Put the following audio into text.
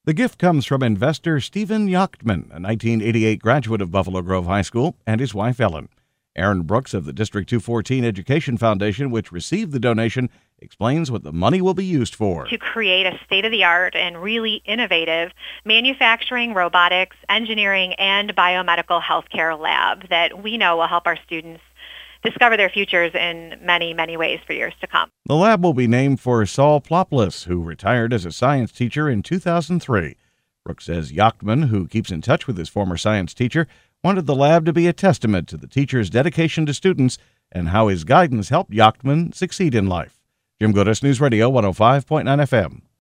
The gift comes from investor Stephen Yachtman, a 1988 graduate of Buffalo Grove High School, and his wife Ellen. Aaron Brooks of the District 214 Education Foundation, which received the donation, explains what the money will be used for. To create a state-of-the-art and really innovative manufacturing, robotics, engineering, and biomedical healthcare lab that we know will help our students discover their futures in many, many ways for years to come. The lab will be named for Saul Ploplis, who retired as a science teacher in 2003. Brooks says Yachtman, who keeps in touch with his former science teacher, wanted the lab to be a testament to the teacher's dedication to students and how his guidance helped Yachtman succeed in life. Jim Goodis, News Radio 105.9 FM.